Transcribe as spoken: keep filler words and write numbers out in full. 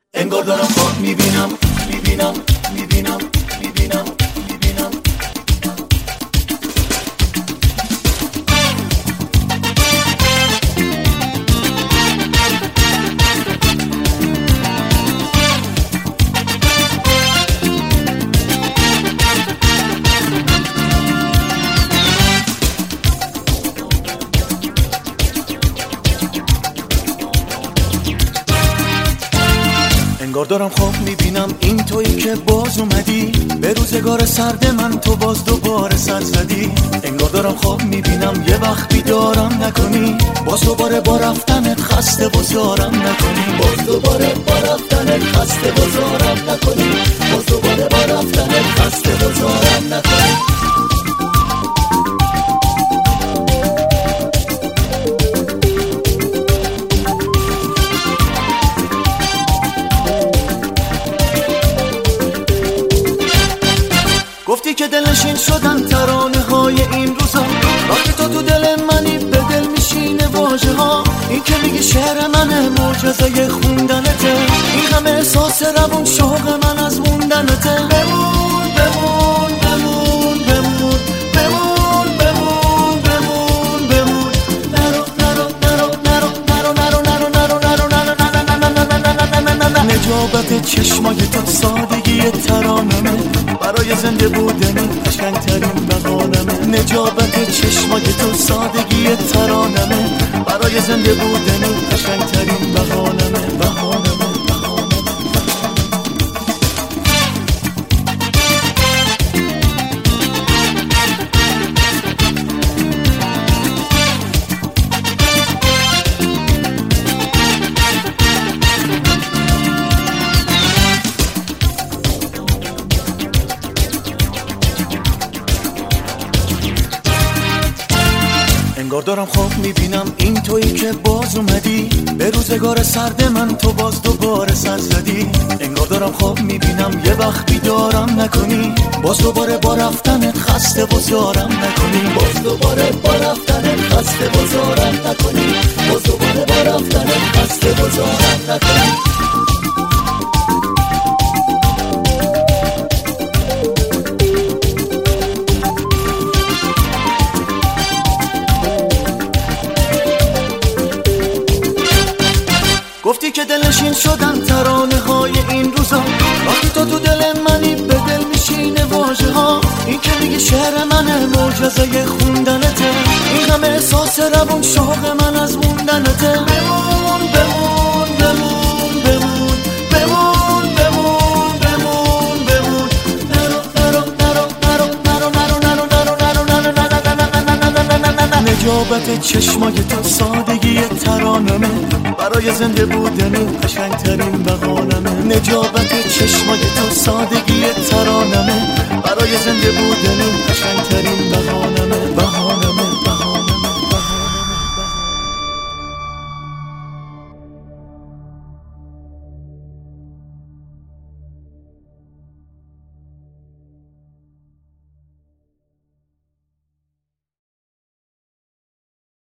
انگار دارم خواب میبینم میبینم میبینم میبینم میبینم انگار دارم خواب میبینم این تویی که باز اومدی به روزگار سرد من تو باز دوباره سر زدی. انگار دارم خواب میبینم یه وقت بیدارم نکنی، باز دوباره با رفتنت خسته بزارم نکنی، باز دوباره با رفتنت خسته بزارم نکنی، باز دوباره با رفتنت خسته بزارم نکنی. گفتی که دلشین شدن ترانه های این روزا، وقتی تو تو دل منی به دل میشینه واژه ها. این که میگی شعر منه معجزه خوندنته، این همه احساس روون شوق من از موندنته. بمون بمون بمون بمون بمون بمون بمون بمون نرو نرو نرو نرو نرو نرو نرو نرو نرو نرو نرو. نجابت چشمای تو سادگی ترانمه، برای زنده بودن قشنگترین بهانمه. نجابت چشمای تو سادگی ترانمه، برای زنده بودن قشنگترین بهانمه بهانمه. انگار دارم خواب میبینم این تویی که باز اومدی به روزگار سرد من تو باز دوباره سر زدی. انگار دارم خواب میبینم یه وقت بیدارم نکنی، باز دوباره با رفتنت خسته بزارم نکنی، باز دوباره با رفتنت خسته بزارم نکنی، باز دوباره با رفتنت خسته بزارم نکنی. گفتی که دلشین شدن ترانه های این روزا، وقتی تو تو دل منی به دل میشینه واژه ها. این که میگی شعر منه معجزه خوندنته، این همه احساس روون شوق من از موندنته. بمون بمون بمون بمون بمون بمون بمون بمون نرو نرو نرو نرو نرو نرو نرو نرو نرو. نجابت چشمای تو سادگی ترانمه، برای زنده بودن قشنگترین بهانمه. نجابت چشمای تو سادگی ترانمه، برای زنده بودن قشنگترین